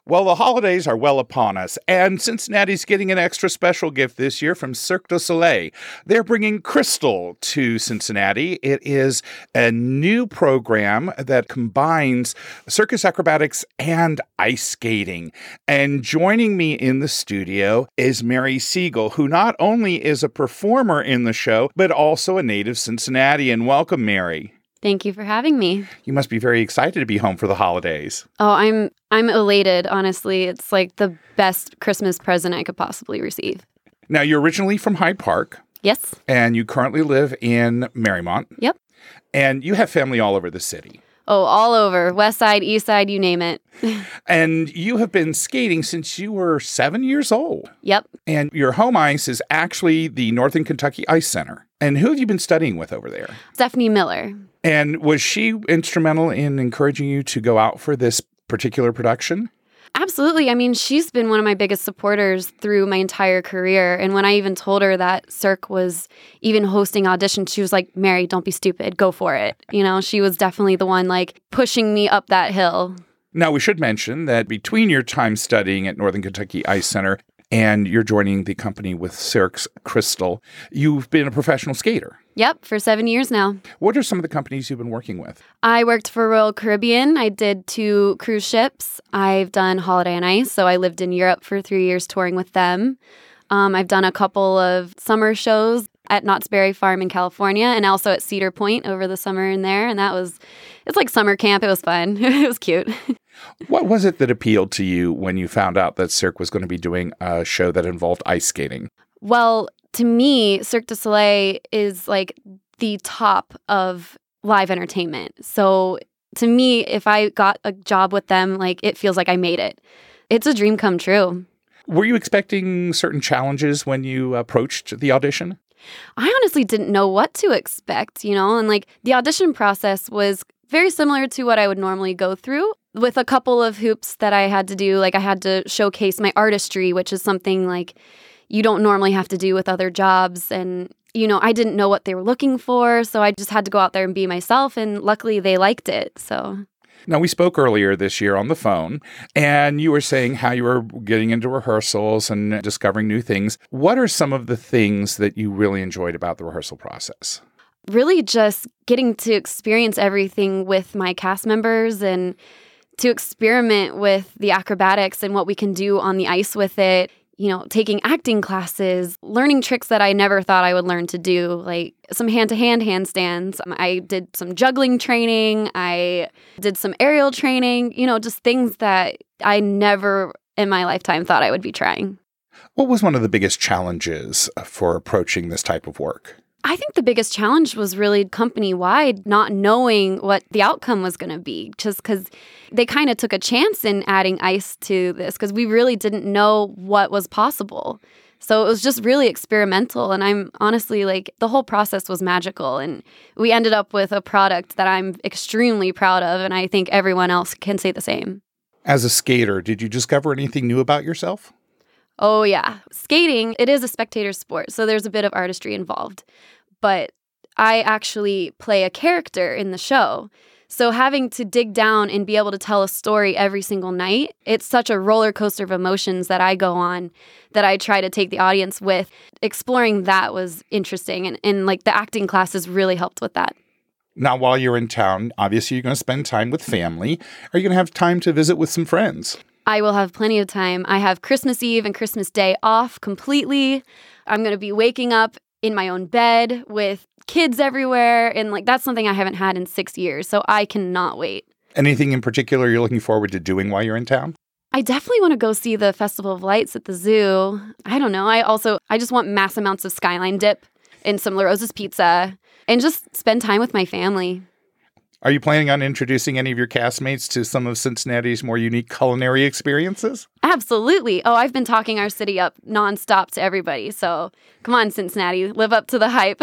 Well, the holidays are well upon us, and Cincinnati's getting an extra special gift this year from Cirque du Soleil. They're bringing Crystal to Cincinnati. It is a new program that combines circus acrobatics and ice skating. And joining me in the studio is Mary Siegel, who not only is a performer in the show, but also a native Cincinnatian. Welcome, Mary. Thank you for having me. You must be very excited to be home for the holidays. Oh, I'm elated, honestly. It's like the best Christmas present I could possibly receive. Now, you're originally from Hyde Park. Yes. And you currently live in Marymount. Yep. And you have family all over the city. Oh, all over. West side, east side, you name it. And you have been skating since you were 7 years old. Yep. And your home ice is actually the Northern Kentucky Ice Center. And who have you been studying with over there? Stephanie Miller. And was she instrumental in encouraging you to go out for this particular production? Absolutely. I mean, she's been one of my biggest supporters through my entire career. And when I even told her that Cirque was even hosting auditions, she was like, Mary, don't be stupid. Go for it. You know, she was definitely the one like pushing me up that hill. Now, we should mention that between your time studying at Northern Kentucky Ice Center and you're joining the company with Cirque's Crystal, you've been a professional skater. Yep, for 7 years now. What are some of the companies you've been working with? I worked for Royal Caribbean. I did 2 cruise ships. I've done Holiday on Ice, so I lived in Europe for 3 years touring with them. I've done a couple of summer shows at Knott's Berry Farm in California and also at Cedar Point over the summer in there. And it's like summer camp. It was fun. It was cute. What was it that appealed to you when you found out that Cirque was going to be doing a show that involved ice skating? Well, to me, Cirque du Soleil is like the top of live entertainment. So to me, if I got a job with them, like it feels like I made it. It's a dream come true. Were you expecting certain challenges when you approached the audition? I honestly didn't know what to expect, and like the audition process was very similar to what I would normally go through with a couple of hoops that I had to do. Like I had to showcase my artistry, which is something like you don't normally have to do with other jobs. And, I didn't know what they were looking for. So I just had to go out there and be myself. And luckily they liked it. So. Now, we spoke earlier this year on the phone, and you were saying how you were getting into rehearsals and discovering new things. What are some of the things that you really enjoyed about the rehearsal process? Really just getting to experience everything with my cast members and to experiment with the acrobatics and what we can do on the ice with it. Taking acting classes, learning tricks that I never thought I would learn to do, like some hand-to-hand handstands. I did some juggling training. I did some aerial training, just things that I never in my lifetime thought I would be trying. What was one of the biggest challenges for approaching this type of work? I think the biggest challenge was really company-wide, not knowing what the outcome was going to be, just because they kind of took a chance in adding ice to this because we really didn't know what was possible. So it was just really experimental. And I'm honestly like, the whole process was magical. And we ended up with a product that I'm extremely proud of. And I think everyone else can say the same. As a skater, did you discover anything new about yourself? Oh, yeah. Skating, it is a spectator sport, so there's a bit of artistry involved. But I actually play a character in the show. So having to dig down and be able to tell a story every single night, it's such a roller coaster of emotions that I go on that I try to take the audience with. Exploring that was interesting, and like the acting classes really helped with that. Now, while you're in town, obviously you're going to spend time with family. Are you going to have time to visit with some friends? I will have plenty of time. I have Christmas Eve and Christmas Day off completely. I'm going to be waking up in my own bed with kids everywhere. And like that's something I haven't had in 6 years. So I cannot wait. Anything in particular you're looking forward to doing while you're in town? I definitely want to go see the Festival of Lights at the zoo. I don't know. I just want mass amounts of Skyline dip and some La Rosa's pizza and just spend time with my family. Are you planning on introducing any of your castmates to some of Cincinnati's more unique culinary experiences? Absolutely. Oh, I've been talking our city up nonstop to everybody. So come on, Cincinnati, live up to the hype.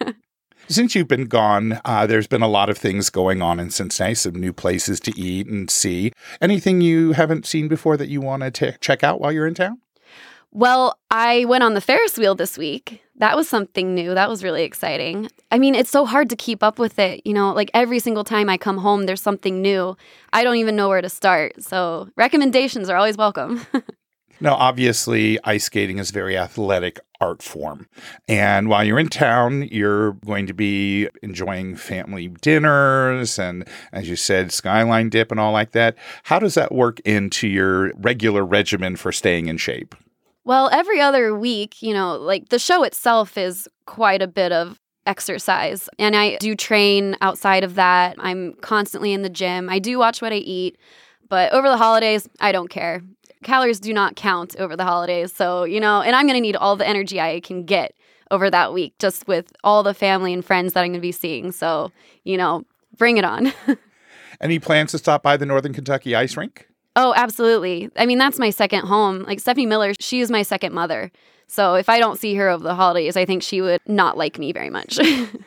Since you've been gone, there's been a lot of things going on in Cincinnati, some new places to eat and see. Anything you haven't seen before that you want to check out while you're in town? Well, I went on the Ferris wheel this week. that was something new. That was really exciting. I mean, it's so hard to keep up with it. Like every single time I come home, there's something new. I don't even know where to start. So recommendations are always welcome. Now, obviously, ice skating is a very athletic art form. And while you're in town, you're going to be enjoying family dinners and, as you said, skyline dip and all like that. How does that work into your regular regimen for staying in shape? Well, every other week, like the show itself is quite a bit of exercise. And I do train outside of that. I'm constantly in the gym. I do watch what I eat. But over the holidays, I don't care. Calories do not count over the holidays. So, and I'm going to need all the energy I can get over that week just with all the family and friends that I'm going to be seeing. So, bring it on. Any plans to stop by the Northern Kentucky Ice Rink? Oh, absolutely. I mean, that's my second home. Like Stephanie Miller, she is my second mother. So if I don't see her over the holidays, I think she would not like me very much.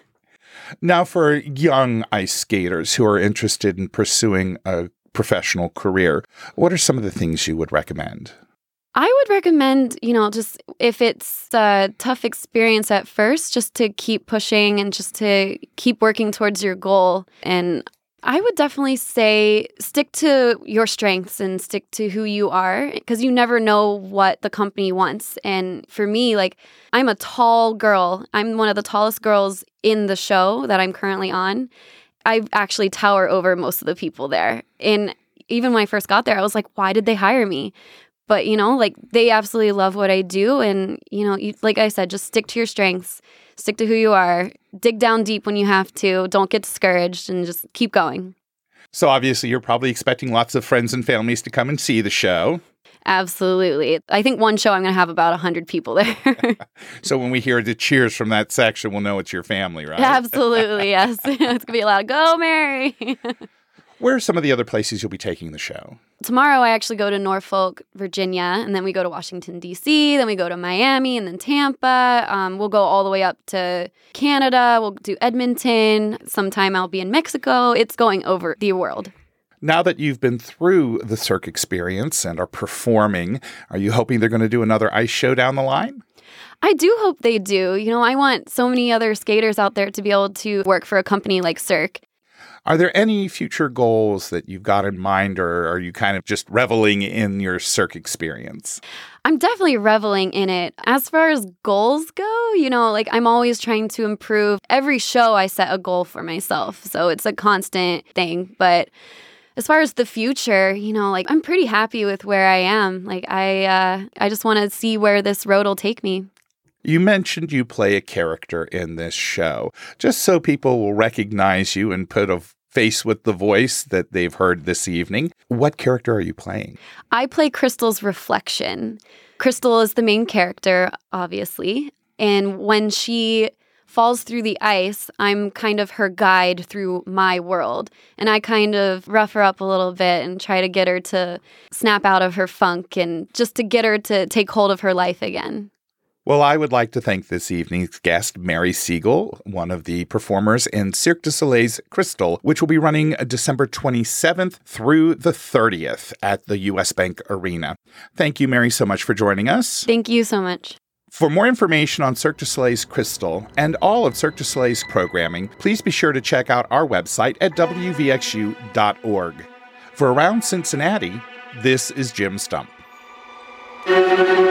Now, for young ice skaters who are interested in pursuing a professional career, what are some of the things you would recommend? I would recommend, just if it's a tough experience at first, just to keep pushing and just to keep working towards your goal. And I would definitely say stick to your strengths and stick to who you are, because you never know what the company wants. And for me, I'm a tall girl. I'm one of the tallest girls in the show that I'm currently on. I actually tower over most of the people there. And even when I first got there, I was like, why did they hire me? But, they absolutely love what I do. And, like I said, just stick to your strengths, stick to who you are, dig down deep when you have to, don't get discouraged, and just keep going. So obviously, you're probably expecting lots of friends and families to come and see the show. Absolutely. I think one show I'm going to have about 100 people there. So when we hear the cheers from that section, we'll know it's your family, right? Absolutely, yes. It's going to be a lot of go, Mary. Where are some of the other places you'll be taking the show? Tomorrow, I actually go to Norfolk, Virginia, and then we go to Washington, D.C., then we go to Miami, and then Tampa. We'll go all the way up to Canada. We'll do Edmonton. Sometime I'll be in Mexico. It's going over the world. Now that you've been through the Cirque experience and are performing, are you hoping they're going to do another ice show down the line? I do hope they do. I want so many other skaters out there to be able to work for a company like Cirque. Are there any future goals that you've got in mind, or are you kind of just reveling in your Cirque experience? I'm definitely reveling in it. As far as goals go, I'm always trying to improve. Every show I set a goal for myself. So it's a constant thing. But as far as the future, I'm pretty happy with where I am. I just want to see where this road will take me. You mentioned you play a character in this show. Just so people will recognize you and put a face with the voice that they've heard this evening, what character are you playing? I play Crystal's reflection. Crystal is the main character, obviously. And when she falls through the ice, I'm kind of her guide through my world. And I kind of rough her up a little bit and try to get her to snap out of her funk and just to get her to take hold of her life again. Well, I would like to thank this evening's guest, Mary Siegel, one of the performers in Cirque du Soleil's Crystal, which will be running December 27th through the 30th at the U.S. Bank Arena. Thank you, Mary, so much for joining us. Thank you so much. For more information on Cirque du Soleil's Crystal and all of Cirque du Soleil's programming, please be sure to check out our website at wvxu.org. For Around Cincinnati, this is Jim Stump.